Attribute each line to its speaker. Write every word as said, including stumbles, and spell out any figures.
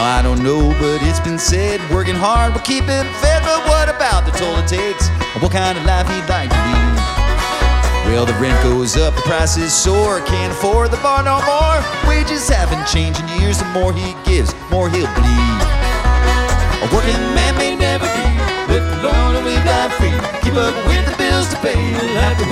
Speaker 1: Now I don't know, but it's been said, working hard will keep him fed. But what about the toll it takes, and what kind of life he'd like to lead? Well, the rent goes up, the prices soar, can't afford the bar no more. Wages haven't changed in years, the more he gives, more he'll bleed. A working man may never be left alone and live life free. Keep up with the bills to pay, he'll have to